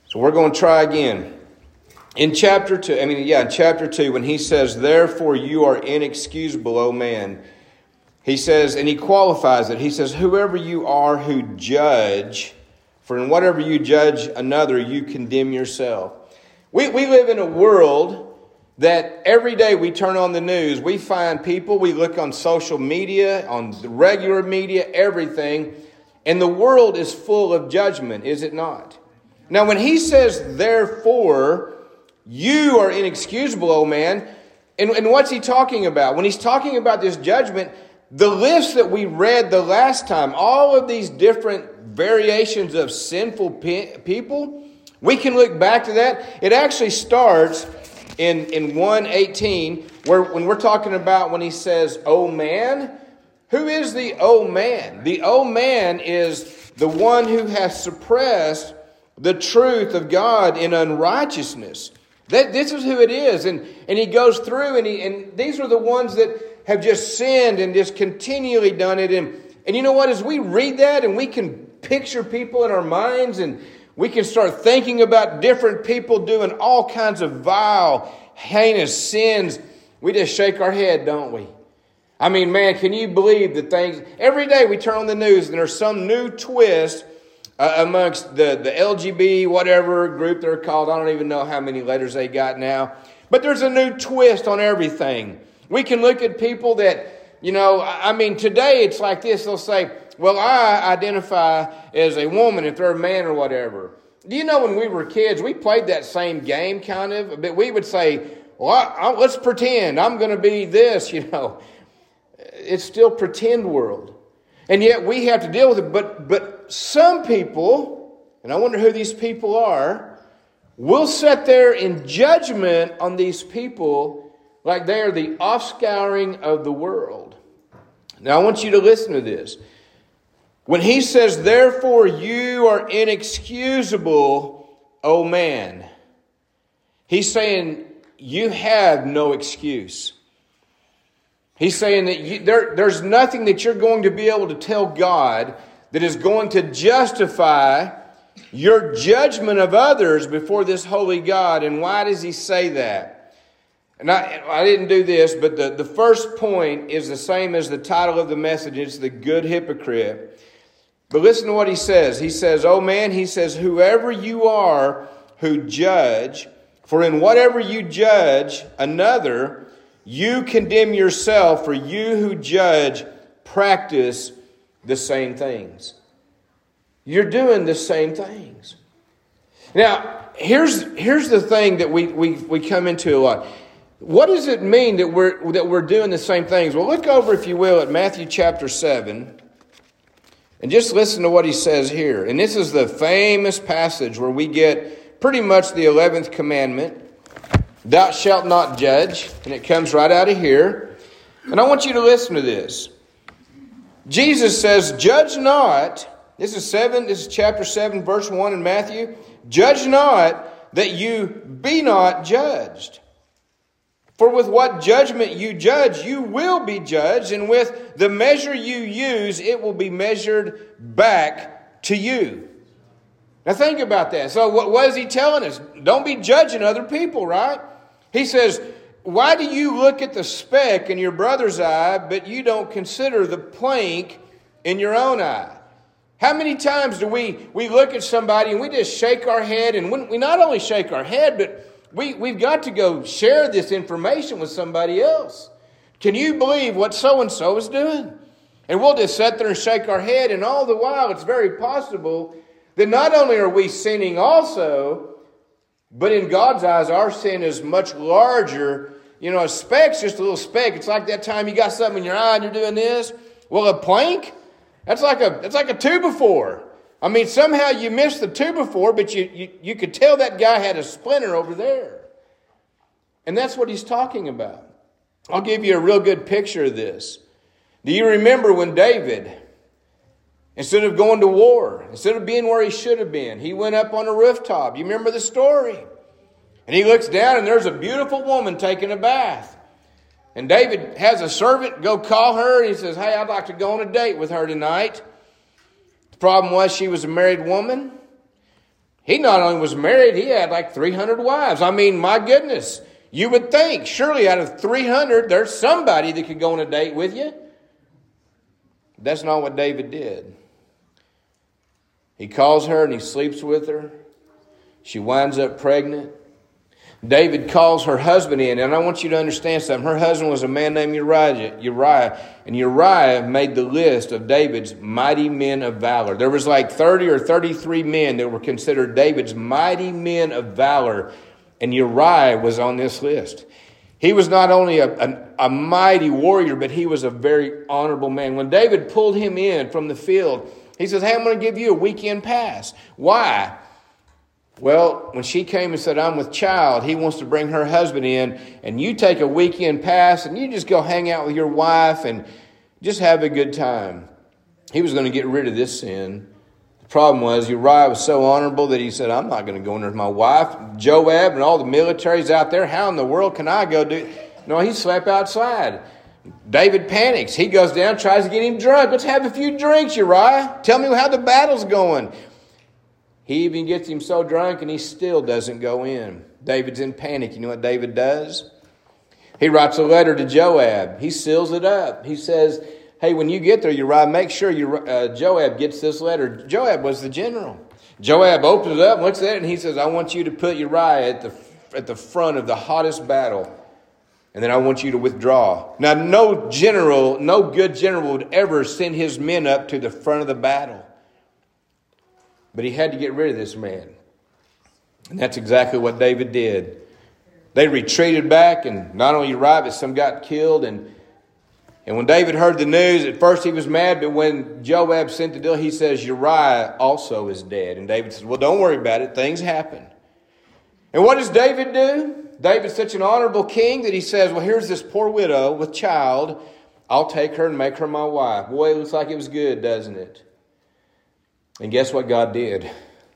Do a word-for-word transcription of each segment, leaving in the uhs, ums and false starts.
So we're going to try again. In chapter two, I mean, yeah, in chapter two, when he says, therefore you are inexcusable, O man, he says, and he qualifies it. He says, whoever you are who judge, for in whatever you judge another, you condemn yourself. We, we live in a world that every day we turn on the news, we find people, we look on social media, on the regular media, everything, and the world is full of judgment, is it not? Now, when he says, therefore, you are inexcusable, O man, and, and what's he talking about? When he's talking about this judgment, the list that we read the last time, all of these different variations of sinful pe- people, we can look back to that. It actually starts in, in one eighteen, where when we're talking about when he says, O man, who is the O man? The O man is the one who has suppressed the truth of God in unrighteousness. That, this is who it is. And, and he goes through, and, he, and these are the ones that have just sinned and just continually done it. And, and you know what? As we read that and we can picture people in our minds, and we can start thinking about different people doing all kinds of vile, heinous sins, we just shake our head, don't we? I mean, man, can you believe the things? Every day we turn on the news and there's some new twist uh, amongst the, the L G B T, whatever group they're called. I don't even know how many letters they got now. But there's a new twist on everything. We can look at people that, you know, I mean, today it's like this. They'll say, well, I identify as a woman if they're a man or whatever. Do you know when we were kids, we played that same game kind of, but we would say, well, I, I, let's pretend I'm going to be this, you know. It's still pretend world. And yet we have to deal with it. But, but some people, and I wonder who these people are, will sit there in judgment on these people like they are the offscouring of the world. Now I want you to listen to this. When he says, therefore you are inexcusable, O man, he's saying you have no excuse. He's saying that you, there, there's nothing that you're going to be able to tell God that is going to justify your judgment of others before this holy God. And why does he say that? And I, I didn't do this, but the, the first point is the same as the title of the message. It's the good hypocrite. But listen to what he says. He says, oh man, he says, whoever you are who judge, for in whatever you judge another, you condemn yourself, for you who judge practice the same things. You're doing the same things. Now, here's, here's the thing that we, we, we come into a lot. What does it mean that we're, that we're doing the same things? Well, look over, if you will, at Matthew chapter seven. And just listen to what he says here. And this is the famous passage where we get pretty much the eleventh commandment. Thou shalt not judge. And it comes right out of here. And I want you to listen to this. Jesus says, judge not. This is seven. This is chapter seven, verse one in Matthew. Judge not that you be not judged. For with what judgment you judge, you will be judged. And with the measure you use, it will be measured back to you. Now think about that. So what, what is he telling us? Don't be judging other people, right? He says, why do you look at the speck in your brother's eye, but you don't consider the plank in your own eye? How many times do we, we look at somebody and we just shake our head? And when, we not only shake our head, but we, we've got to go share this information with somebody else. Can you believe what so-and-so is doing? And we'll just sit there and shake our head. And all the while, it's very possible that not only are we sinning also, but in God's eyes, our sin is much larger. You know, a speck's just a little speck. It's like that time you got something in your eye and you're doing this. Well, a plank, that's like a that's like a two before. I mean, somehow you missed the two before, but you, you, you could tell that guy had a splinter over there. And that's what he's talking about. I'll give you a real good picture of this. Do you remember when David, instead of going to war, instead of being where he should have been, he went up on a rooftop? You remember the story? And he looks down and there's a beautiful woman taking a bath. And David has a servant go call her and he says, hey, I'd like to go on a date with her tonight. The problem was she was a married woman. He not only was married, he had like three hundred wives. I mean, my goodness. You would think, surely out of three hundred, there's somebody that could go on a date with you. That's not what David did. He calls her and he sleeps with her. She winds up pregnant. David calls her husband in, and I want you to understand something. Her husband was a man named Uriah, Uriah, and Uriah made the list of David's mighty men of valor. There was like thirty or thirty-three men that were considered David's mighty men of valor, and Uriah was on this list. He was not only a, a, a mighty warrior, but he was a very honorable man. When David pulled him in from the field, he says, hey, I'm going to give you a weekend pass. Why? Well, when she came and said, I'm with child, he wants to bring her husband in, and you take a weekend pass, and you just go hang out with your wife and just have a good time. He was going to get rid of this sin. The problem was Uriah was so honorable that he said, I'm not going to go in there with my wife. Joab and all the military's out there. How in the world can I go do? No, he slept outside. David panics. He goes down, tries to get him drunk. Let's have a few drinks, Uriah. Tell me how the battle's going. He even gets him so drunk and he still doesn't go in. David's in panic. You know what David does? He writes a letter to Joab. He seals it up. He says, hey, when you get there, Uriah, make sure you, uh, Joab gets this letter. Joab was the general. Joab opens it up, looks at it, and he says, I want you to put Uriah at the, at the front of the hottest battle. And then I want you to withdraw. Now, no general, no good general would ever send his men up to the front of the battle. But he had to get rid of this man. And that's exactly what David did. They retreated back, and not only Uriah, but some got killed. And, and when David heard the news, at first he was mad, but when Joab sent the deal, he says, Uriah also is dead. And David says, well, don't worry about it. Things happen. And what does David do? David's such an honorable king that he says, well, here's this poor widow with child. I'll take her and make her my wife. Boy, it looks like it was good, doesn't it? And guess what God did?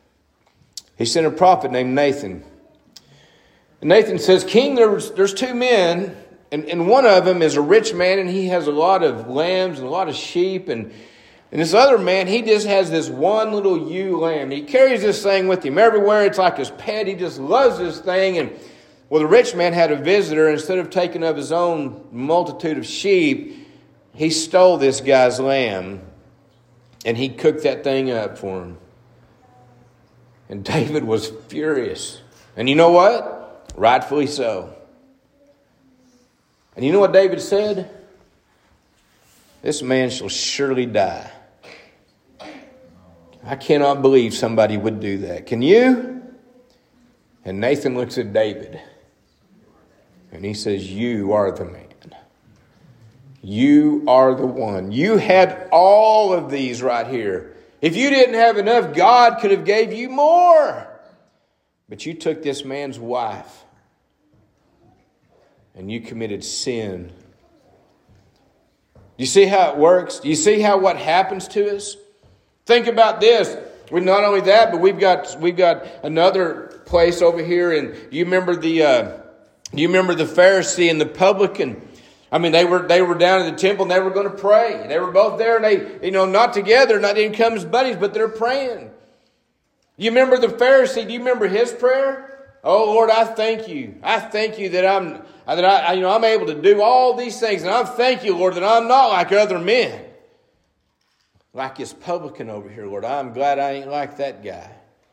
He sent a prophet named Nathan. And Nathan says, King, there's, there's two men, and, and one of them is a rich man, and he has a lot of lambs and a lot of sheep. And, and this other man, he just has this one little ewe lamb. He carries this thing with him everywhere. It's like his pet. He just loves this thing. And well, the rich man had a visitor. Instead of taking of his own multitude of sheep, he stole this guy's lamb. And he cooked that thing up for him. And David was furious. And you know what? Rightfully so. And you know what David said? This man shall surely die. I cannot believe somebody would do that. Can you? And Nathan looks at David. And he says, you are the man. You are the one. You had all of these right here. If you didn't have enough, God could have gave you more. But you took this man's wife and you committed sin. Do you see how it works? Do you see how what happens to us? Think about this. We not only that, but we've got we've got another place over here. And you remember the uh, you remember the Pharisee and the publican. I mean, they were they were down in the temple and they were going to pray. They were both there and they, you know, not together, not didn't come as buddies, but they're praying. You remember the Pharisee? Do you remember his prayer? Oh Lord, I thank you. I thank you that I'm that I you know I'm able to do all these things, and I thank you, Lord, that I'm not like other men, like this publican over here, Lord. I'm glad I ain't like that guy,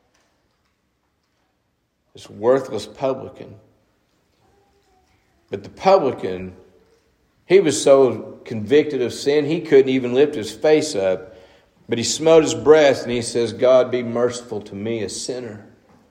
this worthless publican. But the publican, he was so convicted of sin, he couldn't even lift his face up. But he smote his breast and he says, God, be merciful to me, a sinner.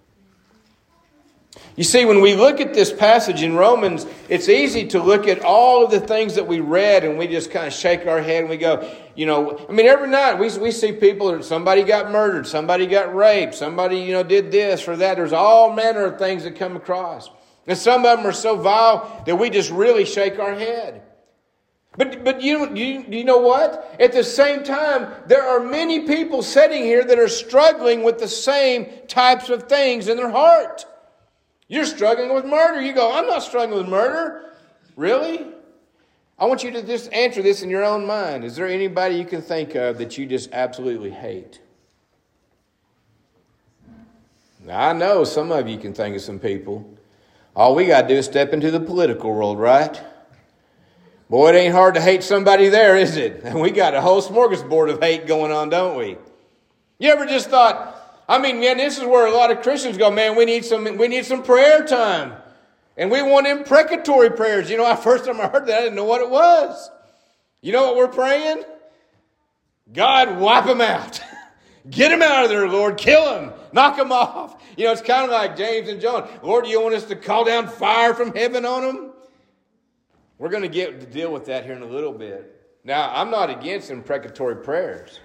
You see, when we look at this passage in Romans, it's easy to look at all of the things that we read and we just kind of shake our head and we go, you know, I mean, every night we, we see people, somebody got murdered, somebody got raped, somebody, you know, did this or that. There's all manner of things that come across. And some of them are so vile that we just really shake our head. But but you, you you know what? At the same time, there are many people sitting here that are struggling with the same types of things in their heart. You're struggling with murder. You go, I'm not struggling with murder. Really? I want you to just answer this in your own mind. Is there anybody you can think of that you just absolutely hate? I know some of you can think of some people. All we got to do is step into the political world, right? Boy, it ain't hard to hate somebody there, is it? And we got a whole smorgasbord of hate going on, don't we? You ever just thought, I mean, man, this is where a lot of Christians go, man, we need some we need some prayer time. And we want imprecatory prayers. You know, the first time I heard that, I didn't know what it was. You know what we're praying? God, wipe them out. Get them out of there, Lord. Kill them. Knock them off. You know, it's kind of like James and John. Lord, do you want us to call down fire from heaven on them? We're going to get to deal with that here in a little bit. Now, I'm not against imprecatory prayers.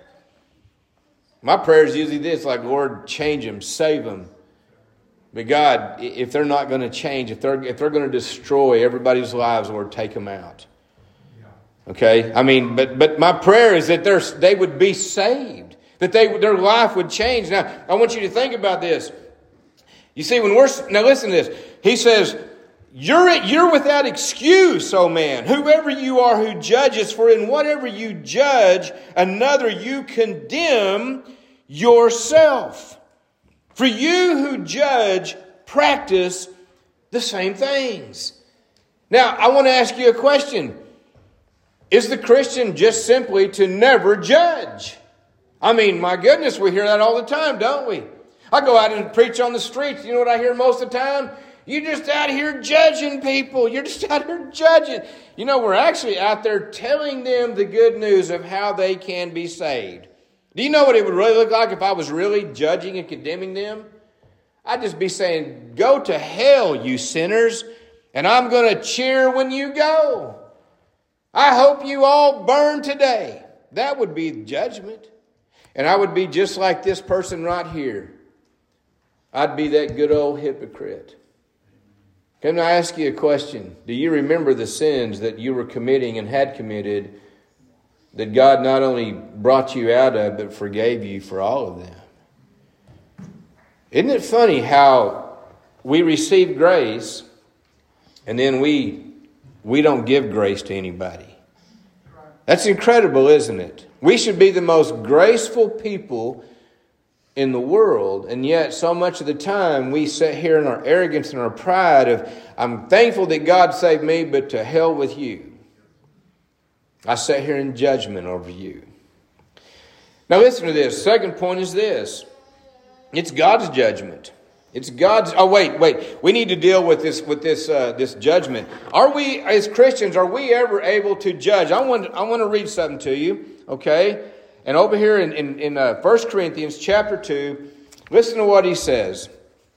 My prayer is usually this, like, Lord, change them, save them. But God, if they're not going to change, if they're if they're going to destroy everybody's lives, Lord, take them out. Okay? I mean, but but my prayer is that they're, they would be saved. That they their life would change. Now, I want you to think about this. You see, when we're... Now, listen to this. He says, You're, you're without excuse, O man, whoever you are who judges, for in whatever you judge another, you condemn yourself. For you who judge practice the same things. Now, I want to ask you a question. Is the Christian just simply to never judge? I mean, my goodness, we hear that all the time, don't we? I go out and preach on the streets. You know what I hear most of the time? You're just out here judging people. You're just out here judging. You know, we're actually out there telling them the good news of how they can be saved. Do you know what it would really look like if I was really judging and condemning them? I'd just be saying, go to hell, you sinners, and I'm going to cheer when you go. I hope you all burn today. That would be judgment. And I would be just like this person right here. I'd be that good old hypocrite. Can I ask you a question? Do you remember the sins that you were committing and had committed that God not only brought you out of, but forgave you for all of them? Isn't it funny how we receive grace and then we we don't give grace to anybody? That's incredible, isn't it? We should be the most graceful people in the world, and yet so much of the time we sit here in our arrogance and our pride of, I'm thankful that God saved me, but to hell with you. I sit here in judgment over you. Now listen to this. Second point is this. It's God's judgment. It's God's... Oh, wait, wait. We need to deal with this with this uh, this judgment. Are we, as Christians, are we ever able to judge? I want, I want to read something to you, okay? And over here in, in, in uh, First Corinthians chapter two, listen to what he says.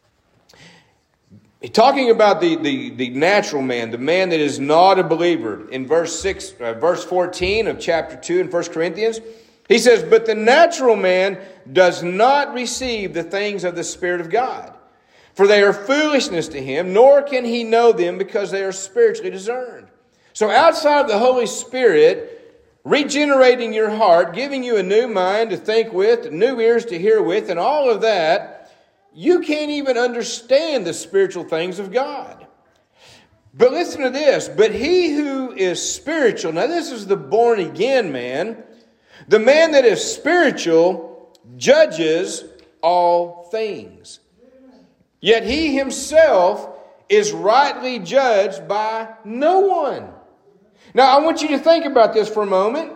He's talking about the, the, the natural man, the man that is not a believer. In verse six, uh, verse fourteen of chapter two in First Corinthians, he says, but the natural man does not receive the things of the Spirit of God, for they are foolishness to him, nor can he know them because they are spiritually discerned. So outside of the Holy Spirit regenerating your heart, giving you a new mind to think with, new ears to hear with, and all of that, you can't even understand the spiritual things of God. But listen to this. But he who is spiritual, now this is the born again man, the man that is spiritual judges all things. Yet he himself is rightly judged by no one. Now, I want you to think about this for a moment.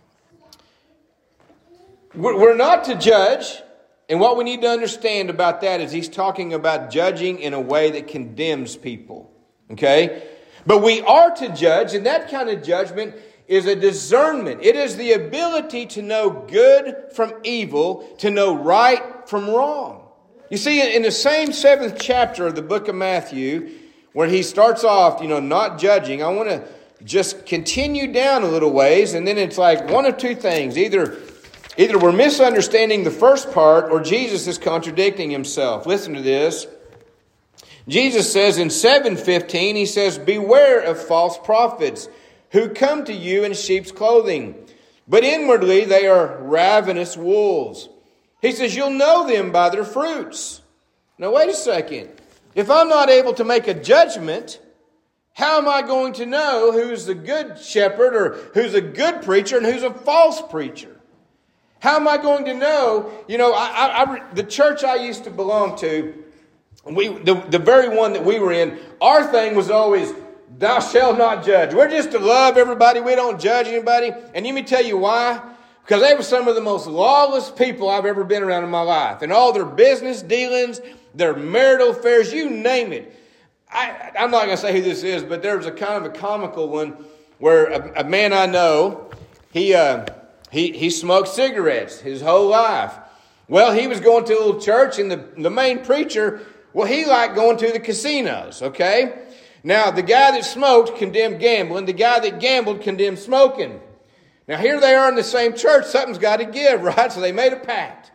We're not to judge. And what we need to understand about that is he's talking about judging in a way that condemns people. Okay? But we are to judge, and that kind of judgment is a discernment. It is the ability to know good from evil, to know right from wrong. You see, in the same seventh chapter of the book of Matthew, where he starts off, you know, not judging, I want to just continue down a little ways, and then it's like one of two things. Either, either we're misunderstanding the first part, or Jesus is contradicting himself. Listen to this. Jesus says in seven fifteen, he says, beware of false prophets who come to you in sheep's clothing, but inwardly they are ravenous wolves. He says, you'll know them by their fruits. Now, wait a second. If I'm not able to make a judgment, how am I going to know who's the good shepherd or who's a good preacher and who's a false preacher? How am I going to know? You know, I, I, I, the church I used to belong to, we the, the very one that we were in, our thing was always, thou shalt not judge. We're just to love everybody. We don't judge anybody. And let me tell you why. Because they were some of the most lawless people I've ever been around in my life. And all their business dealings, their marital affairs, you name it. I, I'm not going to say who this is, but there was a kind of a comical one where a, a man I know, he, uh, he, he smoked cigarettes his whole life. Well, he was going to a little church, and the, the main preacher, well, he liked going to the casinos, okay? Now, the guy that smoked condemned gambling. The guy that gambled condemned smoking. Now, here they are in the same church. Something's got to give, right? So they made a pact.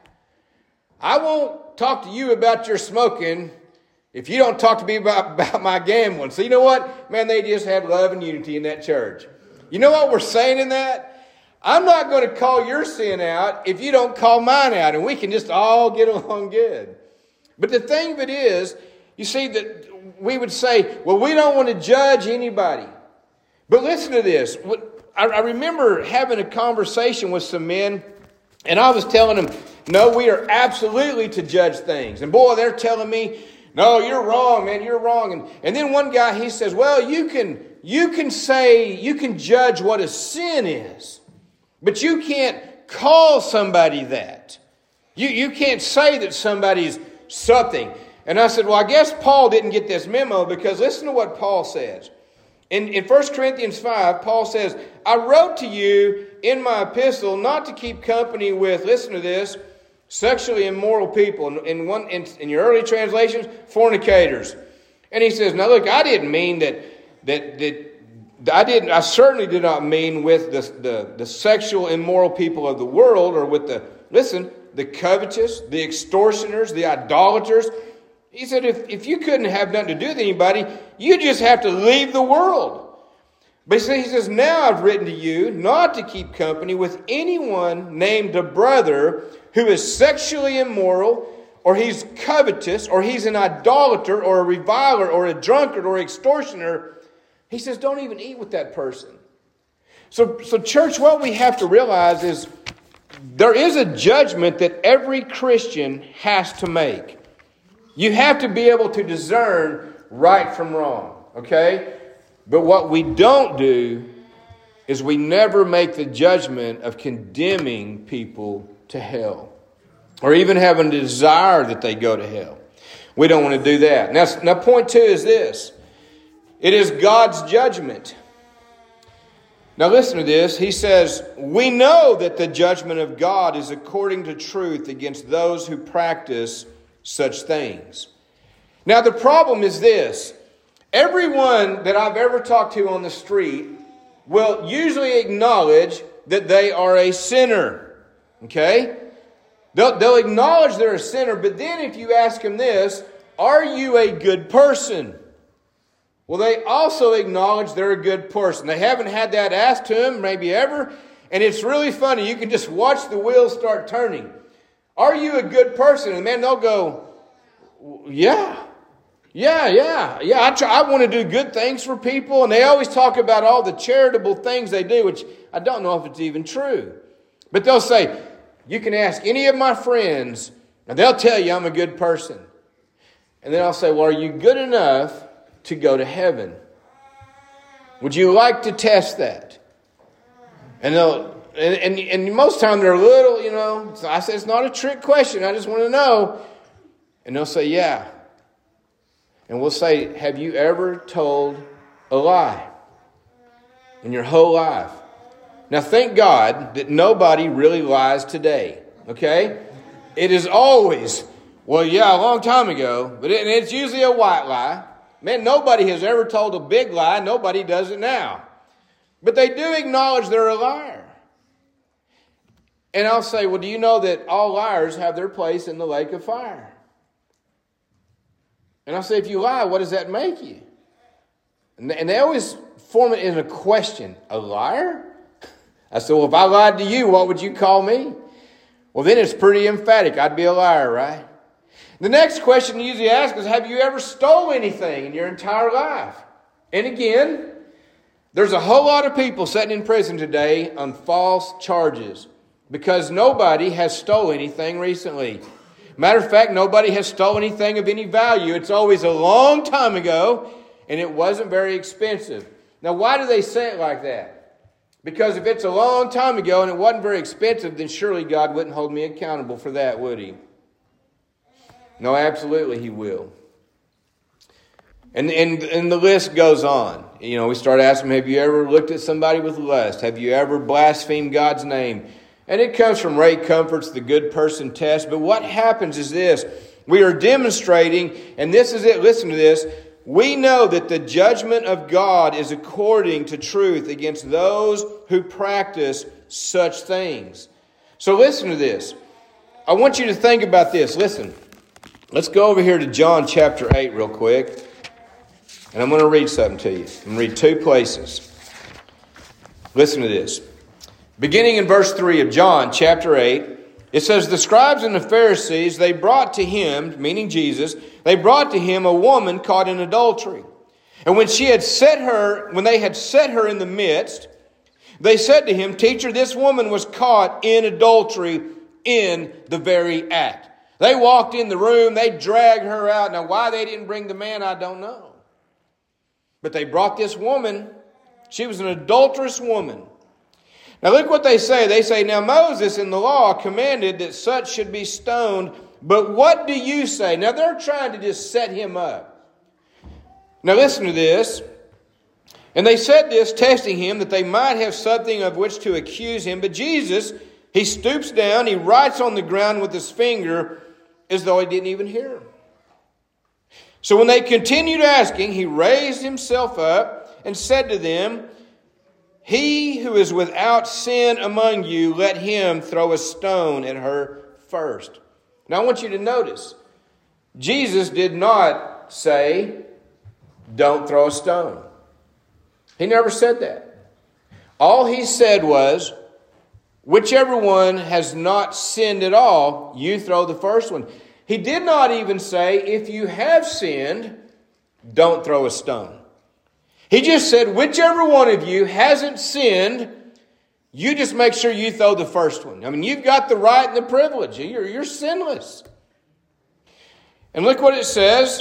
I won't talk to you about your smoking if you don't talk to me about, about my gambling. So you know what? Man, they just had love and unity in that church. You know what we're saying in that? I'm not going to call your sin out if you don't call mine out. And we can just all get along good. But the thing of it is, you see, that we would say, well, we don't want to judge anybody. But listen to this. I remember having a conversation with some men, and I was telling them, no, we are absolutely to judge things. And boy, they're telling me, no, you're wrong, man, you're wrong. And, and then one guy, he says, well, you can, you can say, you can judge what a sin is, but you can't call somebody that. You, you can't say that somebody's something. And I said, well, I guess Paul didn't get this memo, because listen to what Paul says. In, in First Corinthians five, Paul says, I wrote to you in my epistle not to keep company with, listen to this, sexually immoral people. In, one, in, in your early translations, fornicators. And he says, now look, I didn't mean that, that, that I didn't, I certainly did not mean with the, the, the sexual immoral people of the world, or with the, listen, the covetous, the extortioners, the idolaters. He said, if, if you couldn't have nothing to do with anybody, you just have to leave the world. But he says, now I've written to you not to keep company with anyone named a brother who is sexually immoral, or he's covetous, or he's an idolater, or a reviler, or a drunkard, or extortioner. He says, don't even eat with that person. So, so church, what we have to realize is there is a judgment that every Christian has to make. You have to be able to discern right from wrong, okay? But what we don't do is we never make the judgment of condemning people to hell, or even having a desire that they go to hell. We don't want to do that. Now, now point two is this. It is God's judgment. Now listen to this. He says, we know that the judgment of God is according to truth against those who practice such things. Now the problem is this. Everyone that I've ever talked to on the street will usually acknowledge that they are a sinner. Okay? They'll, they'll acknowledge they're a sinner, but then if you ask them this, are you a good person? Well, they also acknowledge they're a good person. They haven't had that asked to them, maybe ever. And it's really funny. You can just watch the wheels start turning. Are you a good person? And man, they'll go, yeah, yeah, yeah, yeah. I try, I want to do good things for people. And they always talk about all the charitable things they do, which I don't know if it's even true. But they'll say, you can ask any of my friends, and they'll tell you I'm a good person. And then I'll say, well, are you good enough to go to heaven? Would you like to test that? And they'll, and, and, and most of the time they're a little, you know, so I say it's not a trick question. I just want to know. And they'll say, yeah. And we'll say, have you ever told a lie in your whole life? Now, thank God that nobody really lies today, okay? It is always, well, yeah, a long time ago, but it, it's usually a white lie. Man, nobody has ever told a big lie. Nobody does it now. But they do acknowledge they're a liar. And I'll say, well, do you know that all liars have their place in the lake of fire? And I'll say, if you lie, what does that make you? And they, and they always form it in a question. A liar? I said, well, if I lied to you, what would you call me? Well, then it's pretty emphatic. I'd be a liar, right? The next question you usually ask is, have you ever stole anything in your entire life? And again, there's a whole lot of people sitting in prison today on false charges. because nobody has stolen anything recently. Matter of fact, nobody has stolen anything of any value. It's always a long time ago, and it wasn't very expensive. Now, why do they say it like that? Because if it's a long time ago and it wasn't very expensive, then surely God wouldn't hold me accountable for that, would He? No, absolutely He will. And, and, and the list goes on. You know, we start asking, have you ever looked at somebody with lust? Have you ever blasphemed God's name? And it comes from Ray Comfort's The Good Person Test. But what happens is this. We are demonstrating, and this is it, listen to this. We know that the judgment of God is according to truth against those who practice such things. So listen to this. I want you to think about this. Listen. Let's go over here to John chapter eight real quick. And I'm going to read something to you. I'm going to read two places. Listen to this. Beginning in verse three of John chapter eight, it says, the scribes and the Pharisees, they brought to him, meaning Jesus, they brought to him a woman caught in adultery. And when she had set her, when they had set her in the midst, they said to him, Teacher, this woman was caught in adultery in the very act. They walked in the room, they dragged her out. Now, why they didn't bring the man, I don't know. But they brought this woman. She was an adulterous woman. Now look what they say. They say, now Moses in the law commanded that such should be stoned. But what do you say? Now they're trying to just set him up. Now listen to this. And they said this, testing him, that they might have something of which to accuse him. But Jesus, he stoops down, he writes on the ground with his finger as though he didn't even hear him. So when they continued asking, he raised himself up and said to them, He who is without sin among you, let him throw a stone at her first. Now I want you to notice, Jesus did not say, don't throw a stone. He never said that. All he said was, whichever one has not sinned at all, you throw the first one. He did not even say, if you have sinned, don't throw a stone. He just said, whichever one of you hasn't sinned, you just make sure you throw the first one. I mean, you've got the right and the privilege. You're, you're sinless. And look what it says.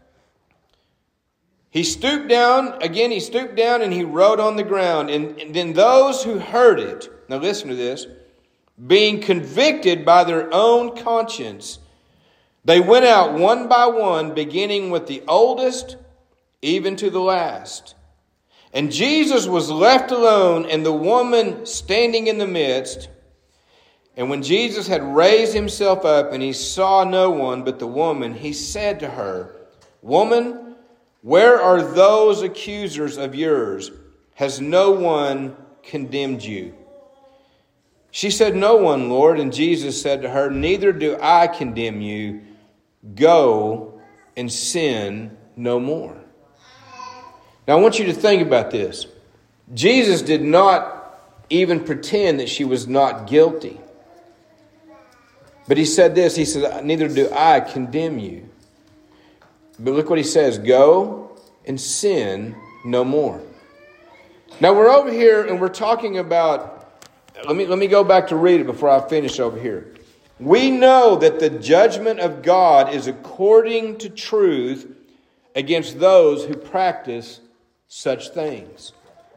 He stooped down, again, he stooped down and he wrote on the ground. And, and then those who heard it, now listen to this, being convicted by their own conscience, they went out one by one, beginning with the oldest, even to the last. And Jesus was left alone, and the woman standing in the midst. And when Jesus had raised himself up, and he saw no one but the woman, he said to her, Woman, where are those accusers of yours? Has no one condemned you? She said, No one, Lord. And Jesus said to her, Neither do I condemn you. Go and sin no more. Now I want you to think about this. Jesus did not even pretend that she was not guilty. But he said this, he said, neither do I condemn you. But look what he says, go and sin no more. Now we're over here and we're talking about, let me, let me go back to read it before I finish over here. We know that the judgment of God is according to truth against those who practice such things.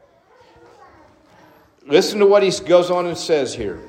Listen to what he goes on and says here.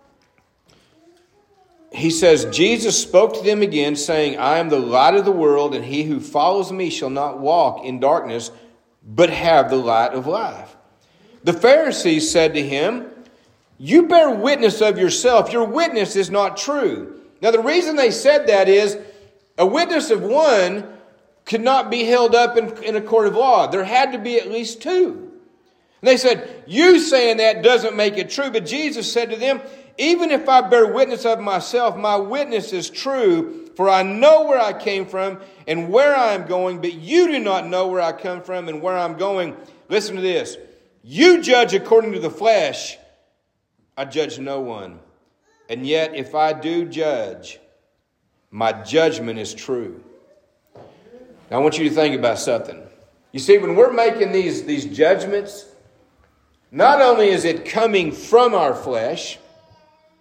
He says, Jesus spoke to them again, saying, I am the light of the world, and he who follows me shall not walk in darkness, but have the light of life. The Pharisees said to him, You bear witness of yourself. Your witness is not true. Now, the reason they said that is a witness of one could not be held up in, in a court of law. There had to be at least two. And they said, you saying that doesn't make it true. But Jesus said to them, even if I bear witness of myself, my witness is true. For I know where I came from and where I am going. But you do not know where I come from and where I'm going. Listen to this. You judge according to the flesh. I judge no one. And yet, if I do judge, my judgment is true. Now, I want you to think about something. You see, when we're making these, these judgments, not only is it coming from our flesh,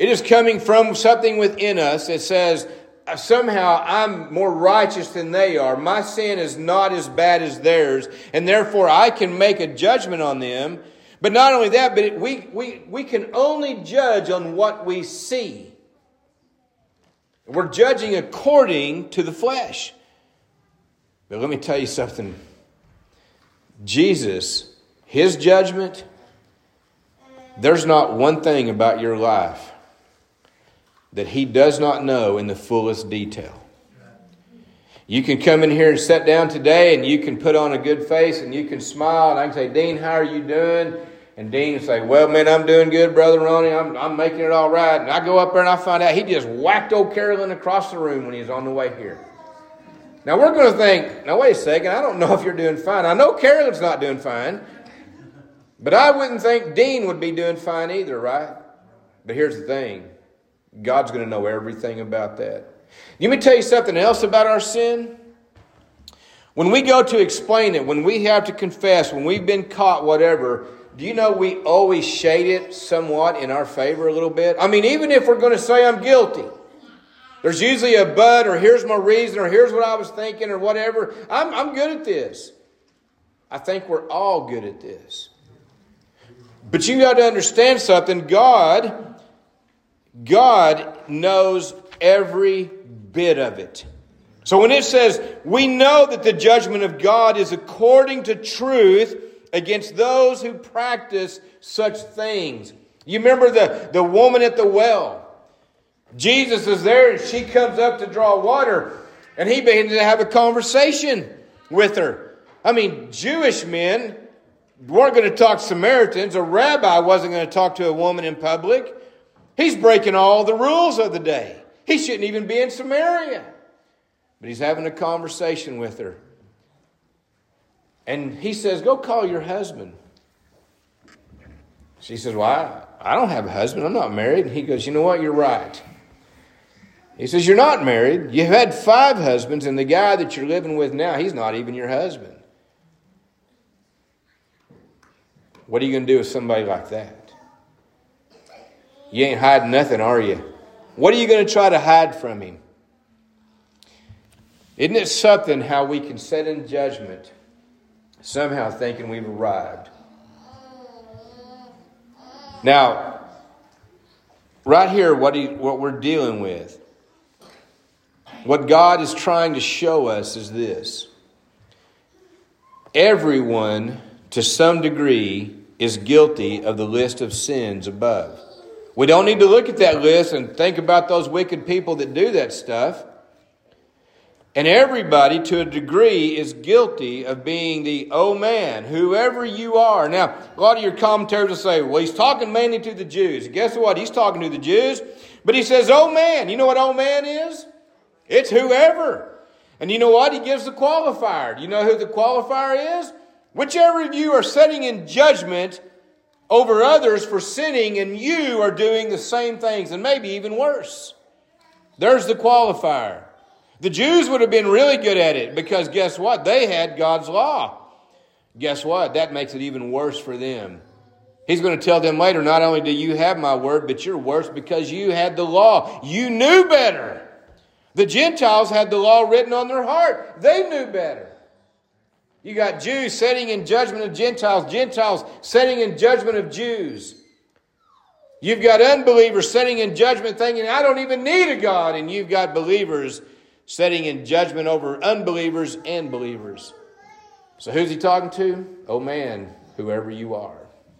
It is coming from something within us that says, somehow I'm more righteous than they are. My sin is not as bad as theirs, and therefore I can make a judgment on them. But not only that, but it, we, we, we can only judge on what we see. We're judging according to the flesh. But let me tell you something. Jesus, His judgment, there's not one thing about your life that He does not know in the fullest detail. You can come in here and sit down today and you can put on a good face and you can smile and I can say, Dean, how are you doing? And Dean will say, well, man, I'm doing good, Brother Ronnie. I'm, I'm making it all right. And I go up there and I find out he just whacked old Carolyn across the room when he was on the way here. Now we're going to think, now wait a second, I don't know if you're doing fine. I know Carolyn's not doing fine. But I wouldn't think Dean would be doing fine either, right? But here's the thing. God's going to know everything about that. Let me tell you something else about our sin. When we go to explain it, when we have to confess, when we've been caught, whatever, do you know we always shade it somewhat in our favor a little bit? I mean, even if we're going to say I'm guilty, there's usually a but, or here's my reason, or here's what I was thinking, or whatever. I'm, I'm good at this. I think we're all good at this. But you got to understand something. God, God knows every bit of it. So when it says, we know that the judgment of God is according to truth against those who practice such things. You remember the, the woman at the well. Jesus is there and she comes up to draw water. And he began to have a conversation with her. I mean, Jewish men weren't going to talk Samaritans. A rabbi wasn't going to talk to a woman in public. He's breaking all the rules of the day. He shouldn't even be in Samaria. But he's having a conversation with her. And he says, go call your husband. She says, well, I, I don't have a husband. I'm not married. And he goes, you know what? You're right. He says, you're not married. You've had five husbands, and the guy that you're living with now, he's not even your husband. What are you going to do with somebody like that? You ain't hiding nothing, are you? What are you going to try to hide from him? Isn't it something how we can sit in judgment somehow thinking we've arrived? Now, right here, what, he, what we're dealing with, what God is trying to show us is this. Everyone, to some degree, is guilty of the list of sins above. We don't need to look at that list and think about those wicked people that do that stuff. And everybody, to a degree, is guilty of being the, oh man, whoever you are. Now, a lot of your commentators will say, well, he's talking mainly to the Jews. Guess what? He's talking to the Jews. But he says, oh man. You know what oh man is? It's whoever. And you know what? He gives the qualifier. Do you know who the qualifier is? Whichever of you are sitting in judgment over others for sinning, and you are doing the same things, and maybe even worse. There's the qualifier. The Jews would have been really good at it because guess what? They had God's law. Guess what? That makes it even worse for them. He's going to tell them later, not only do you have my word, but you're worse because you had the law. You knew better. The Gentiles had the law written on their heart. They knew better. You got Jews sitting in judgment of Gentiles. Gentiles sitting in judgment of Jews. You've got unbelievers sitting in judgment thinking, I don't even need a God. And you've got believers sitting in judgment over unbelievers and believers. So who's he talking to? Oh man, whoever you are.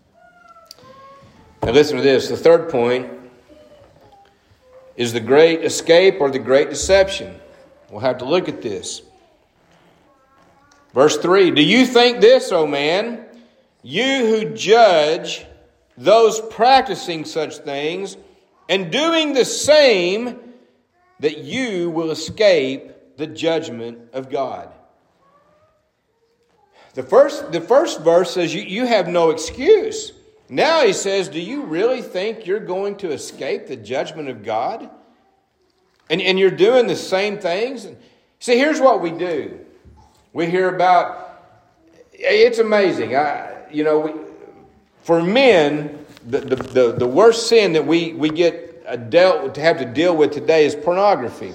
Now listen to this. The third point is the great escape or the great deception. We'll have to look at this. Verse three, do you think this, O man, you who judge those practicing such things and doing the same, that you will escape the judgment of God? The first, the first verse says you, you have no excuse. Now he says, do you really think you're going to escape the judgment of God? And, and you're doing the same things? See, here's what we do. We hear about, it's amazing. I, you know, we, for men, the, the, the, the worst sin that we, we get uh, dealt to have to deal with today is pornography.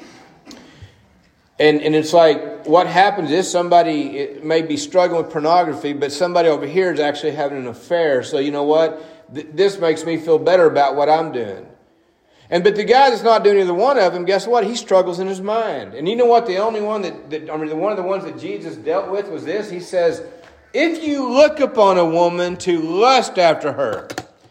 And and it's like, what happens is somebody may be struggling with pornography, but somebody over here is actually having an affair. So you know what? Th- this makes me feel better about what I'm doing. And but the guy that's not doing either one of them, guess what? He struggles in his mind. And you know what? The only one that, that I mean, one of the ones that Jesus dealt with was this. He says, if you look upon a woman to lust after her.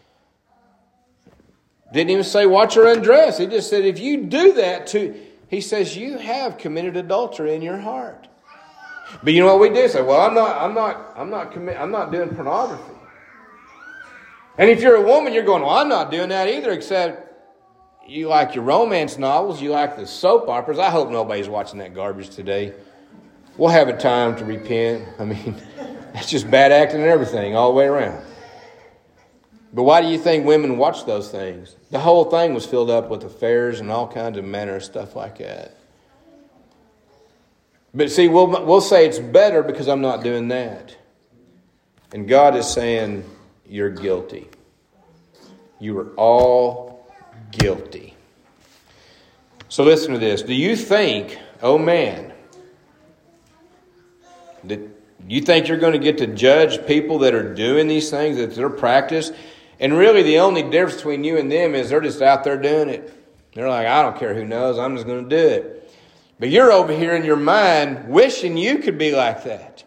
Didn't even say watch her undress. He just said, if you do that to... He says, you have committed adultery in your heart. But you know what we do? Say, well, I'm not, I'm not, I'm not commi- I'm not doing pornography. And if you're a woman, you're going, well, I'm not doing that either, except you like your romance novels, you like the soap operas. I hope nobody's watching that garbage today. We'll have a time to repent. I mean, it's just bad acting and everything all the way around. But why do you think women watch those things? The whole thing was filled up with affairs and all kinds of manner of stuff like that. But see, we'll, we'll say it's better because I'm not doing that. And God is saying, you're guilty. You are all guilty. So listen to this. Do you think, oh man, that you think you're going to get to judge people that are doing these things, that they're practiced? And really the only difference between you and them is they're just out there doing it. They're like, I don't care who knows, I'm just going to do it. But you're over here in your mind wishing you could be like that.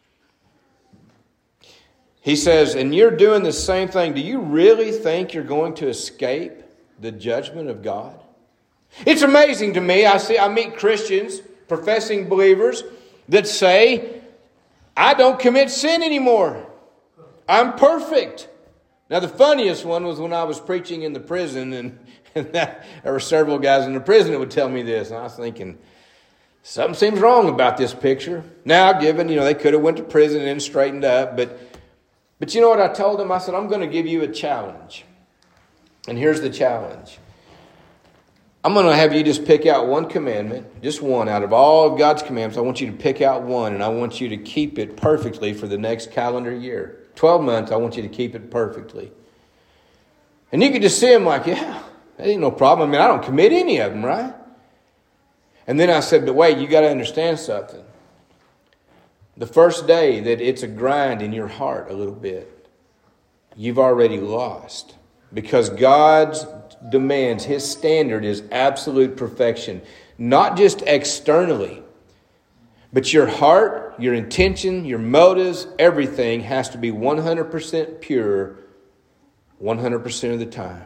He says, and you're doing the same thing. Do you really think you're going to escape the judgment of God? It's amazing to me. I see, I meet Christians, professing believers, that say, I don't commit sin anymore. I'm perfect. Now, the funniest one was when I was preaching in the prison, and, and that, there were several guys in the prison that would tell me this. And I was thinking, something seems wrong about this picture. Now, given, you know, they could have went to prison and straightened up. But, but you know what I told them? I said, I'm going to give you a challenge. And here's the challenge. I'm going to have you just pick out one commandment, just one out of all of God's commandments. I want you to pick out one, and I want you to keep it perfectly for the next calendar year. twelve months, I want you to keep it perfectly. And you could just see them like, yeah, that ain't no problem. I mean, I don't commit any of them, right? And then I said, but wait, you got to understand something. The first day that it's a grind in your heart a little bit, you've already lost. Because God's demands, His standard is absolute perfection. Not just externally, but your heart, your intention, your motives, everything has to be one hundred percent pure one hundred percent of the time.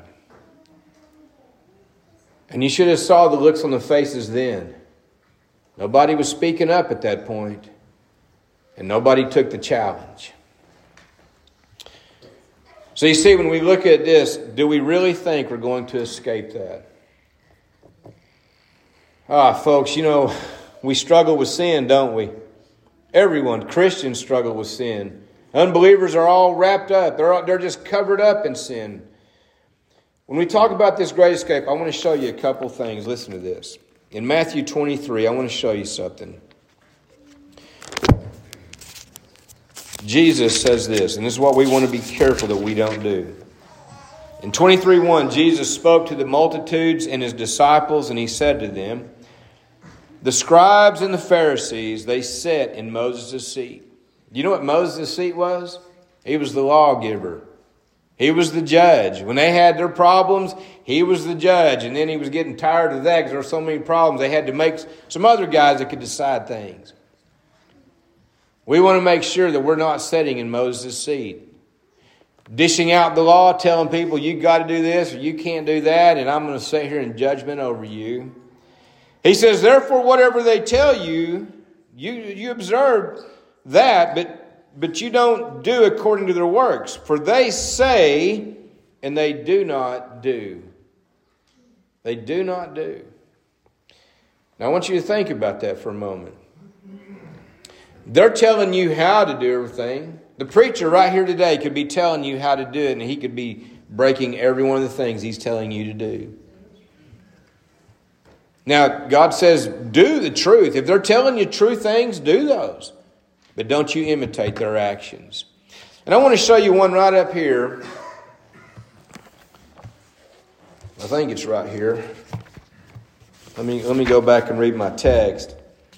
And you should have saw the looks on the faces then. Nobody was speaking up at that point, and nobody took the challenge. So you see, when we look at this, do we really think we're going to escape that? Ah, folks, you know, we struggle with sin, don't we? Everyone, Christians struggle with sin. Unbelievers are all wrapped up. They're, all, they're just covered up in sin. When we talk about this great escape, I want to show you a couple things. Listen to this. In Matthew twenty-three, I want to show you something. Jesus says this, and this is what we want to be careful that we don't do. In twenty-three one, Jesus spoke to the multitudes and His disciples, and He said to them, the scribes and the Pharisees, they sat in Moses' seat. Do you know what Moses' seat was? He was the lawgiver. He was the judge. When they had their problems, he was the judge. And then he was getting tired of that because there were so many problems. They had to make some other guys that could decide things. We want to make sure that we're not sitting in Moses' seat, dishing out the law, telling people you got to do this or you can't do that, and I'm going to sit here in judgment over you. He says, therefore, whatever they tell you, you, you observe that, but But you don't do according to their works. For they say, and they do not do. They do not do. Now I want you to think about that for a moment. They're telling you how to do everything. The preacher right here today could be telling you how to do it, and he could be breaking every one of the things he's telling you to do. Now, God says, do the truth. If they're telling you true things, do those. But don't you imitate their actions. And I want to show you one right up here. I think it's right here. Let me, let me go back and read my text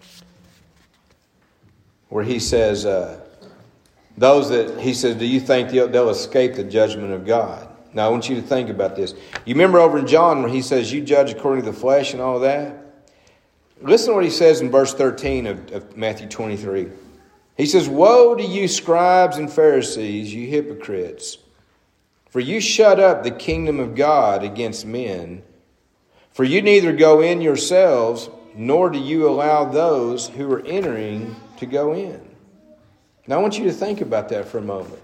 where he says, uh, those that, he says, do you think they'll, they'll escape the judgment of God? Now, I want you to think about this. You remember over in John where he says, you judge according to the flesh and all that? Listen to what he says in verse thirteen of, of Matthew twenty-three. He says, woe to you scribes and Pharisees, you hypocrites, for you shut up the kingdom of God against men. For you neither go in yourselves, nor do you allow those who are entering to go in. Now I want you to think about that for a moment.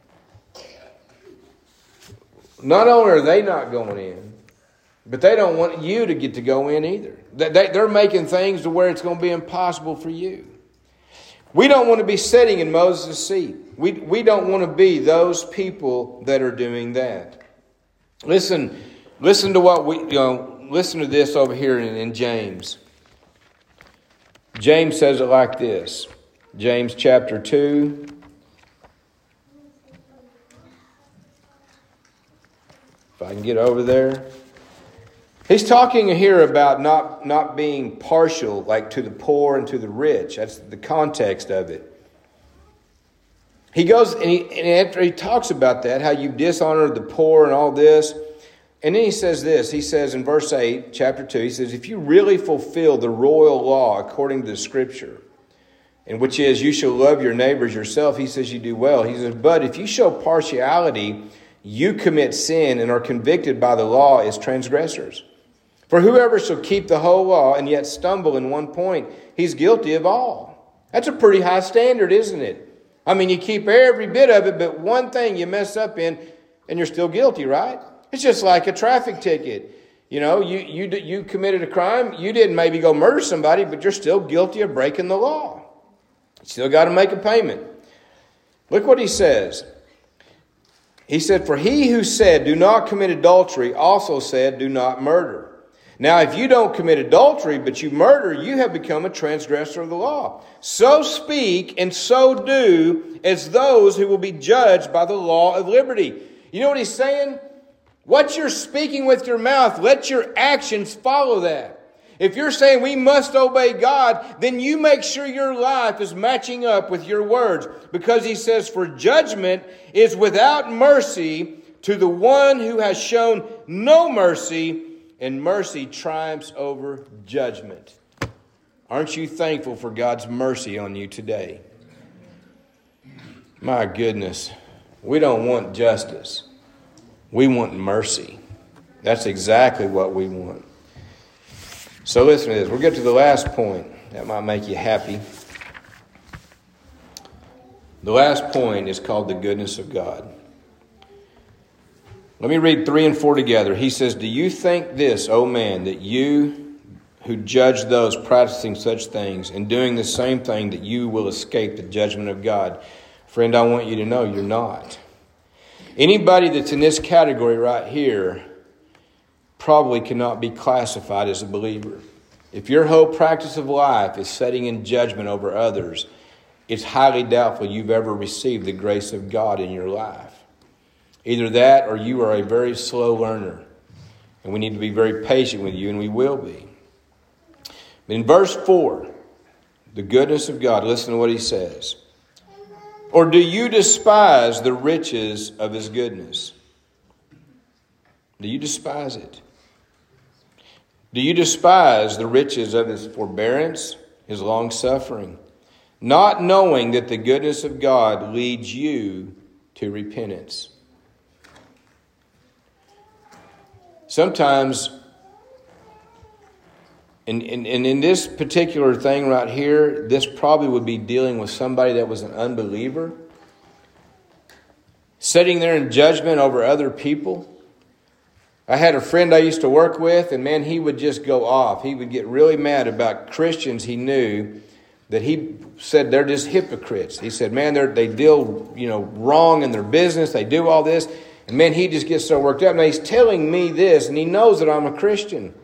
Not only are they not going in, but they don't want you to get to go in either. They're making things to where it's going to be impossible for you. We don't want to be sitting in Moses' seat. We, we don't want to be those people that are doing that. Listen, listen to what we, you know, listen to this over here in, in James. James says it like this. James chapter two. If I can get over there. He's talking here about not, not being partial, like to the poor and to the rich. That's the context of it. He goes, and, he, and after he talks about that, how you dishonored the poor and all this, and then he says this. He says in verse eight, chapter two, he says, if you really fulfill the royal law according to the Scripture, and which is, you shall love your neighbors yourself, he says you do well. He says, but if you show partiality, you commit sin and are convicted by the law as transgressors. For whoever shall keep the whole law and yet stumble in one point, he's guilty of all. That's a pretty high standard, isn't it? I mean, you keep every bit of it, but one thing you mess up in, and you're still guilty, right? It's just like a traffic ticket. You know, you you you committed a crime. You didn't maybe go murder somebody, but you're still guilty of breaking the law. You still got to make a payment. Look what he says. He said, for he who said, do not commit adultery, also said, do not murder. Now, if you don't commit adultery, but you murder, you have become a transgressor of the law. So speak and so do as those who will be judged by the law of liberty. You know what he's saying? What you're speaking with your mouth, let your actions follow that. If you're saying we must obey God, then you make sure your life is matching up with your words. Because he says, for judgment is without mercy to the one who has shown no mercy, and mercy triumphs over judgment. Aren't you thankful for God's mercy on you today? My goodness, we don't want justice. We want mercy. That's exactly what we want. So listen to this. We'll get to the last point. That might make you happy. The last point is called the goodness of God. Let me read three and four together. He says, do you think this, O man, that you who judge those practicing such things and doing the same thing, that you will escape the judgment of God? Friend, I want you to know you're not. Anybody that's in this category right here probably cannot be classified as a believer. If your whole practice of life is setting in judgment over others, it's highly doubtful you've ever received the grace of God in your life. Either that or you are a very slow learner. And we need to be very patient with you, and we will be. In verse four, the goodness of God, listen to what he says. Or do you despise the riches of his goodness? Do you despise it? Do you despise the riches of his forbearance, his long-suffering, not knowing that the goodness of God leads you to repentance? Sometimes, and, and, and in this particular thing right here, this probably would be dealing with somebody that was an unbeliever, sitting there in judgment over other people. I had a friend I used to work with, and man, he would just go off. He would get really mad about Christians he knew that he said they're just hypocrites. He said, man, they they deal, you know, wrong in their business. They do all this. And man, he just gets so worked up. Now he's telling me this, and he knows that I'm a Christian.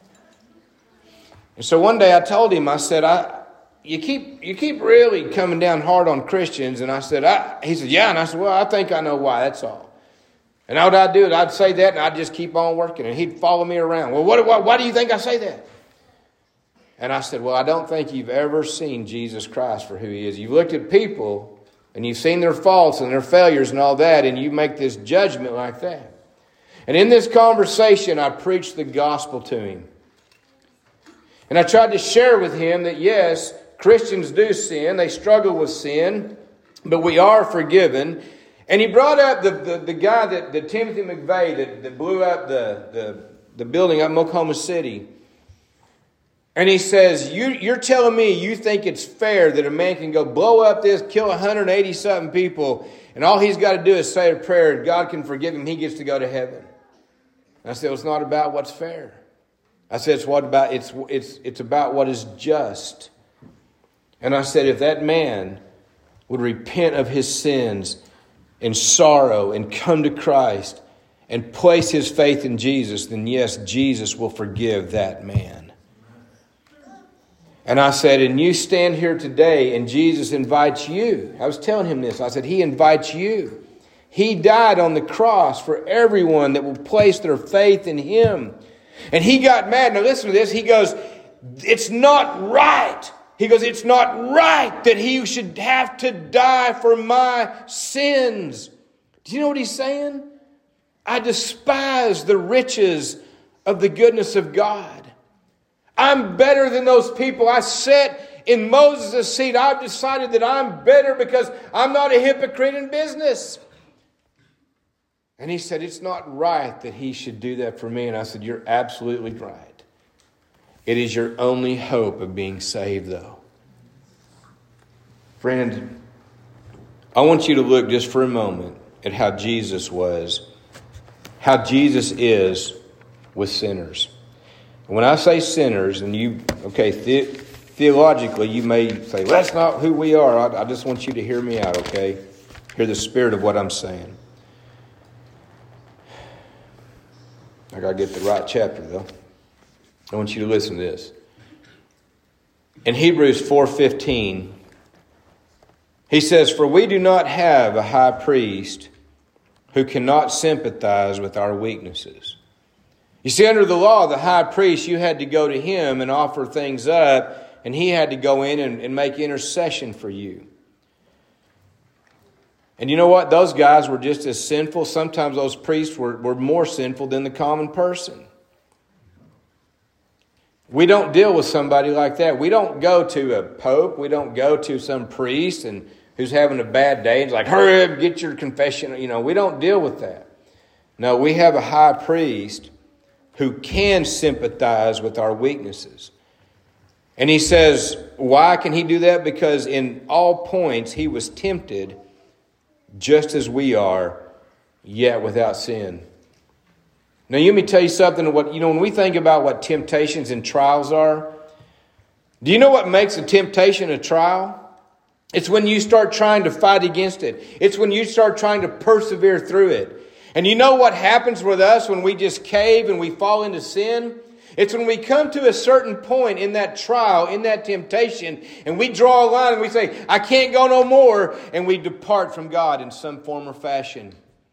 And so one day I told him, I said, I, you keep you keep really coming down hard on Christians. And I said, I, he said, yeah. And I said, well, I think I know why. That's all. And how would I do it? I'd say that and I'd just keep on working. And he'd follow me around. Well, what, why, why do you think I say that? And I said, well, I don't think you've ever seen Jesus Christ for who he is. You've looked at people and you've seen their faults and their failures and all that, and you make this judgment like that. And in this conversation, I preached the gospel to him. And I tried to share with him that, yes, Christians do sin. They struggle with sin, but we are forgiven. And he brought up the, the, the guy, that the Timothy McVeigh, that, that blew up the, the, the building up in Oklahoma City. And he says, you, you're telling me you think it's fair that a man can go blow up this, kill one hundred eighty something people, and all he's got to do is say a prayer and God can forgive him, he gets to go to heaven. And I said, well, it's not about what's fair. I said, it's what about it's it's it's about what is just. And I said, if that man would repent of his sins in sorrow and come to Christ and place his faith in Jesus, then yes, Jesus will forgive that man. And I said, and you stand here today and Jesus invites you. I was telling him this. I said, he invites you. He died on the cross for everyone that will place their faith in him. And he got mad. Now listen to this. He goes, it's not right. He goes, it's not right that he should have to die for my sins. Do you know what he's saying? I despise the riches of the goodness of God. I'm better than those people. I sat in Moses' seat. I've decided that I'm better because I'm not a hypocrite in business. And he said, it's not right that he should do that for me. And I said, you're absolutely right. It is your only hope of being saved, though. Friend, I want you to look just for a moment at how Jesus was, how Jesus is with sinners. When I say sinners, and you, okay, the, theologically, you may say, well, that's not who we are. I, I just want you to hear me out, okay? Hear the spirit of what I'm saying. I got to get the right chapter, though. I want you to listen to this. In Hebrews four fifteen, he says, for we do not have a high priest who cannot sympathize with our weaknesses. You see, under the law, the high priest, you had to go to him and offer things up, and he had to go in and, and make intercession for you. And you know what? Those guys were just as sinful. Sometimes those priests were, were more sinful than the common person. We don't deal with somebody like that. We don't go to a pope. We don't go to some priest and who's having a bad day. And it's like, hurry up, get your confession. You know, we don't deal with that. No, we have a high priest who can sympathize with our weaknesses. And he says, why can he do that? Because in all points he was tempted just as we are, yet without sin. Now, let me tell you something. What you know, when we think about what temptations and trials are, do you know what makes a temptation a trial? It's when you start trying to fight against it. It's when you start trying to persevere through it. And you know what happens with us when we just cave and we fall into sin? It's when we come to a certain point in that trial, in that temptation, and we draw a line and we say, I can't go no more, and we depart from God in some form or fashion.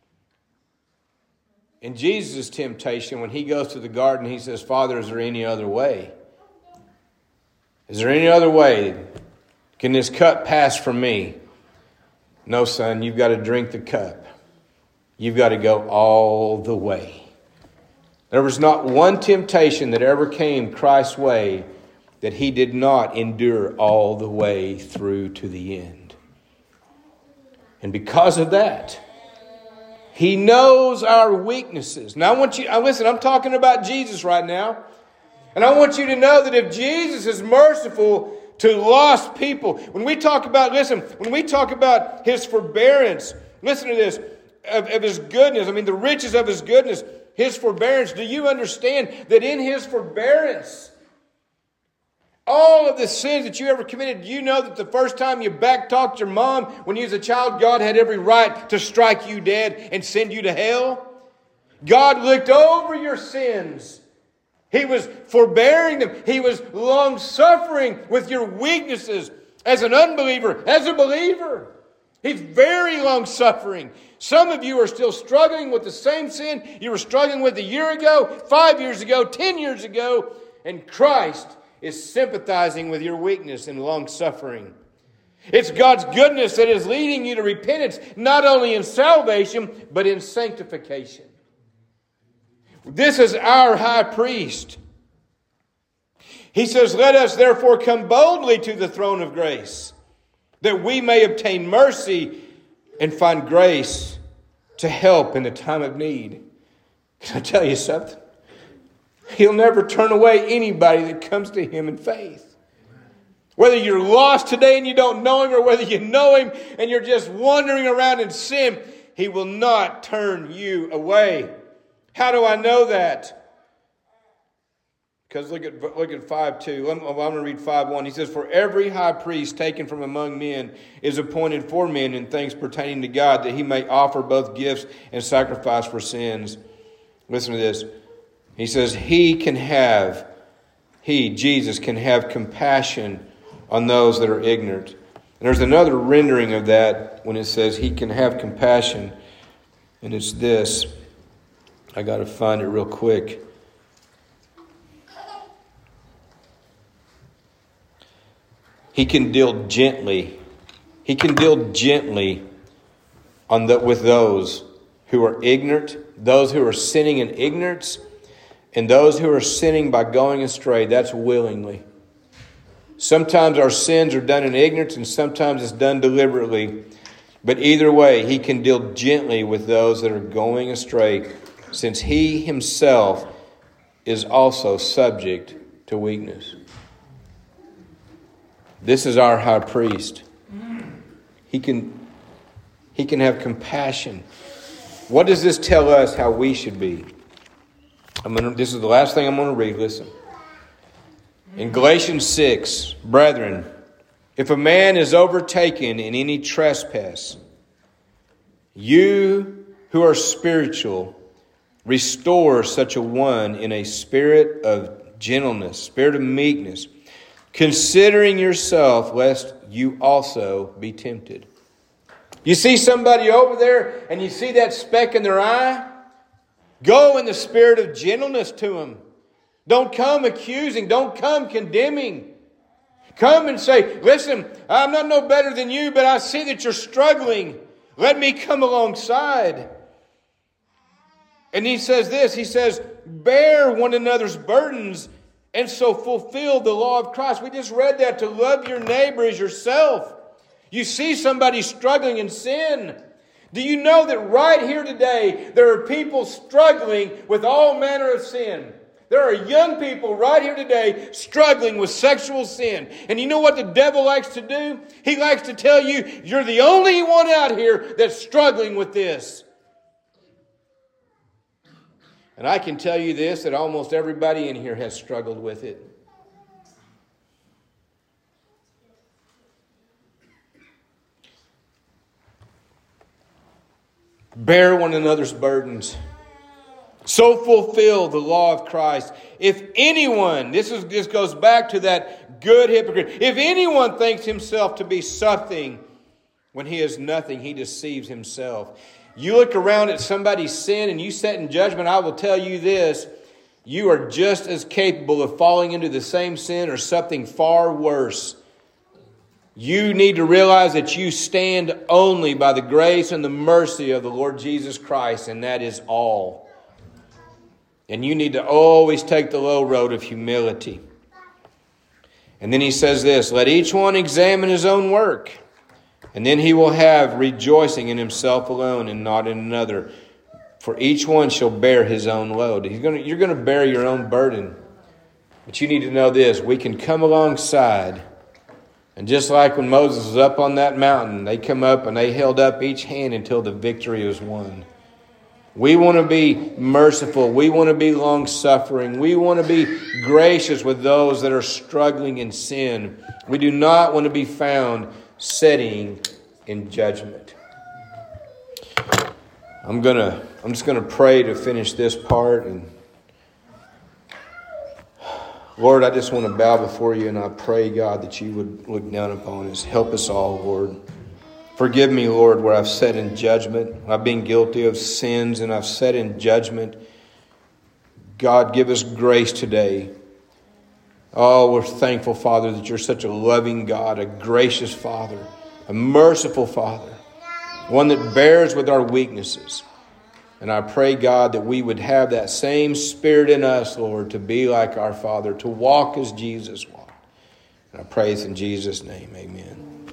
In Jesus' temptation, when he goes to the garden, he says, Father, is there any other way? Is there any other way? Can this cup pass from me? No, son, you've got to drink the cup. You've got to go all the way. There was not one temptation that ever came Christ's way that he did not endure all the way through to the end. And because of that, he knows our weaknesses. Now I want you, listen, I'm talking about Jesus right now. And I want you to know that if Jesus is merciful to lost people, when we talk about, listen, when we talk about his forbearance, listen to this, Of, of his goodness, I mean the riches of his goodness, his forbearance. Do you understand that in his forbearance, all of the sins that you ever committed, do you know that the first time you backtalked your mom when you was a child, God had every right to strike you dead and send you to hell? God looked over your sins. He was forbearing them. He was long-suffering with your weaknesses as an unbeliever, as a believer. He's very long-suffering. Some of you are still struggling with the same sin you were struggling with a year ago, five years ago, ten years ago, and Christ is sympathizing with your weakness and long-suffering. It's God's goodness that is leading you to repentance, not only in salvation, but in sanctification. This is our high priest. He says, let us therefore come boldly to the throne of grace, that we may obtain mercy and find grace to help in the time of need. Can I tell you something? He'll never turn away anybody that comes to Him in faith. Whether you're lost today and you don't know Him, or whether you know Him and you're just wandering around in sin, He will not turn you away. How do I know that? Because look at look at five two. I'm, I'm going to read five one. He says, for every high priest taken from among men is appointed for men in things pertaining to God, that He may offer both gifts and sacrifice for sins. Listen to this. He says, He can have, He, Jesus, can have compassion on those that are ignorant. And there's another rendering of that when it says He can have compassion. And it's this. I got to find it real quick. He can deal gently. He can deal gently on the, with those who are ignorant, those who are sinning in ignorance, and those who are sinning by going astray. That's willingly. Sometimes our sins are done in ignorance, and sometimes it's done deliberately. But either way, He can deal gently with those that are going astray, since He Himself is also subject to weakness. This is our high priest. He can, he can have compassion. What does this tell us how we should be? I'm gonna, this is the last thing I'm going to read. Listen. In Galatians six, brethren, if a man is overtaken in any trespass, you who are spiritual, restore such a one in a spirit of gentleness, spirit of meekness, considering yourself, lest you also be tempted. You see somebody over there and you see that speck in their eye? Go in the spirit of gentleness to them. Don't come accusing. Don't come condemning. Come and say, listen, I'm not no better than you, but I see that you're struggling. Let me come alongside. And he says this, he says, bear one another's burdens and so fulfill the law of Christ. We just read that, to love your neighbor as yourself. You see somebody struggling in sin. Do you know that right here today, there are people struggling with all manner of sin? There are young people right here today struggling with sexual sin. And you know what the devil likes to do? He likes to tell you, you're the only one out here that's struggling with this. And I can tell you this, that almost everybody in here has struggled with it. Bear one another's burdens. So fulfill the law of Christ. If anyone, this is this goes back to that good hypocrite. If anyone thinks himself to be something when he is nothing, he deceives himself. You look around at somebody's sin and you set in judgment, I will tell you this, you are just as capable of falling into the same sin or something far worse. You need to realize that you stand only by the grace and the mercy of the Lord Jesus Christ, and that is all. And you need to always take the low road of humility. And then he says this, let each one examine his own work, and then he will have rejoicing in himself alone and not in another. For each one shall bear his own load. He's gonna, you're going to bear your own burden. But you need to know this, we can come alongside. And just like when Moses was up on that mountain, they come up and they held up each hand until the victory was won. We want to be merciful. We want to be long-suffering. We want to be gracious with those that are struggling in sin. We do not want to be found sitting in judgment. I'm gonna, I'm just going to pray to finish this part. And Lord, I just want to bow before you and I pray, God, that you would look down upon us. Help us all, Lord. Forgive me, Lord, where I've sat in judgment. I've been guilty of sins and I've sat in judgment. God, give us grace today. Oh, we're thankful, Father, that you're such a loving God, a gracious Father, a merciful Father, one that bears with our weaknesses. And I pray, God, that we would have that same spirit in us, Lord, to be like our Father, to walk as Jesus walked. And I pray this in Jesus' name. Amen.